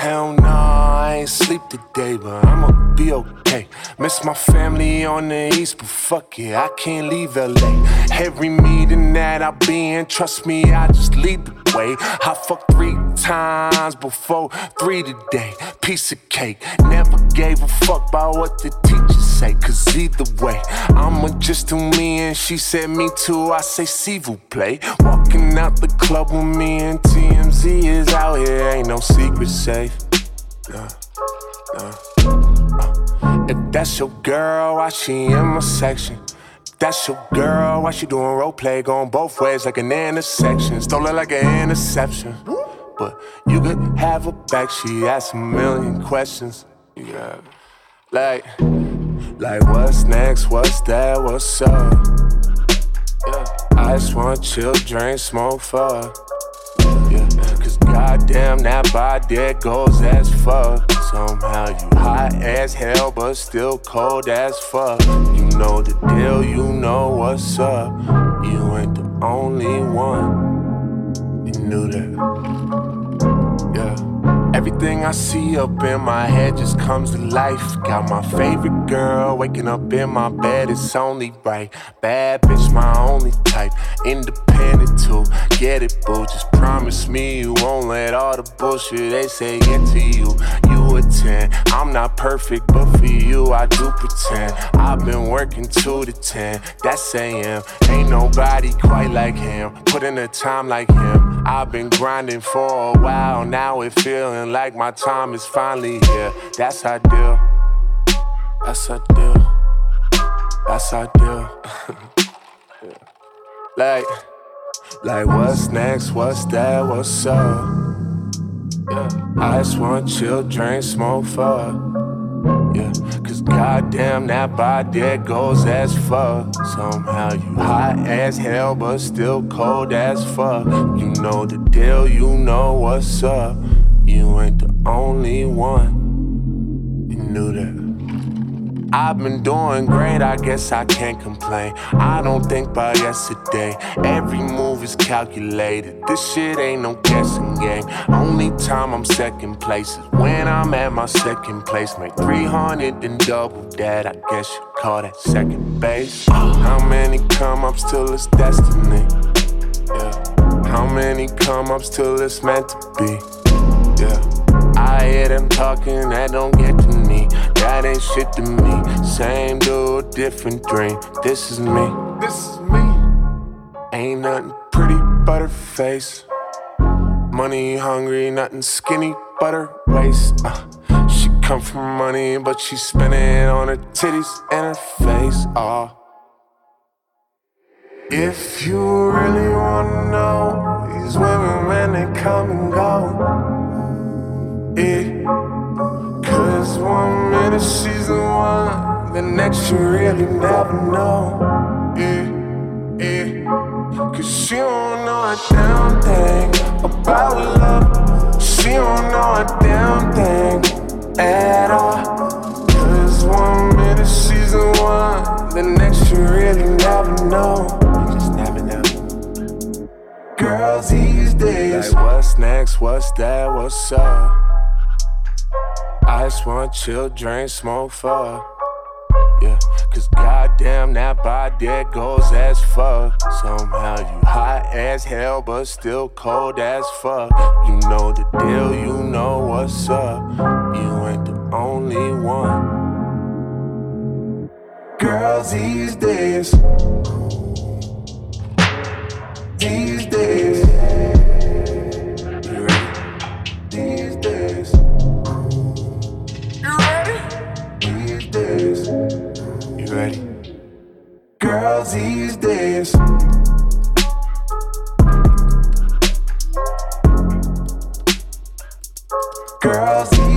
Hell nah, I ain't sleep today, but I'ma be okay. Miss my family on the east, but fuck it, I can't leave LA. Every meeting that I be in, trust me, I just lead the way. I fucked 3 times before 3 today. Piece of cake, never gave a fuck about what the teachers say. Cause either way, I'ma just do me, and she said me too. I say s'il vous plaît. Walking out the club with me and TMZ is out here, ain't no secret safe. Nah. If that's your girl, why she in my section? If that's your girl, why she doing role play, going both ways like an intersection? Stole it like an interception. But you could have her back, she asked a million questions. Yeah. Like what's next, what's that, what's up? Yeah. I just wanna chill, drink, smoke, fuck. Yeah, cause goddamn that body there goes as fuck. Somehow you hot as hell but still cold as fuck. You know the deal, you know what's up. You ain't the only one. You knew that. Yeah. Everything I see up in my head just comes to life. Got my favorite girl waking up in my bed, it's only right. Bad bitch, my only type. Independent too, get it boo. Just promise me you won't let all the bullshit they say get to you. You a 10, I'm not perfect, but for you I do pretend. I've been working 2 to 10, that's AM. Ain't nobody quite like him, put in the time like him. I've been grinding for a while, now it feeling like my time is finally here. That's ideal. That's ideal. That's ideal. Yeah. Like what's next, what's that, what's up? Yeah. I just wanna chill, drink, smoke, fuck. Yeah, cause goddamn that body there goes as fuck. Somehow you hot as hell but still cold as fuck. You know the deal, you know what's up. You ain't the only one. You knew that. I've been doing great, I guess I can't complain. I don't think about yesterday, every move is calculated. This shit ain't no guessing game. Only time I'm second place is when I'm at my second place. Make 300 and double that, I guess you call that second base. How many come-ups till it's destiny? Yeah. How many come-ups till it's meant to be? Yeah. I hear them talking, that don't get to me. That ain't shit to me. Same dude, different dream. This is me. This is me. Ain't nothing pretty but her face. Money hungry, nothing skinny but her waist. She come from money, but she spend it on her titties and her face. If you really wanna know, these women, man, they come and go. Cause 1 minute she's the one, the next you really never know. Cause she don't know a damn thing about love. She don't know a damn thing at all. Cause 1 minute she's the one, the next you really never know. You just never know. Girls these days, like what's next, what's that, what's up? I just wanna chill, drink, smoke, fuck. Yeah, cause goddamn that body there goes as fuck. Somehow you hot as hell but still cold as fuck. You know the deal, you know what's up. You ain't the only one. Girls these days, these days, you ready? These days. You ready? Girls these days. Girls these days.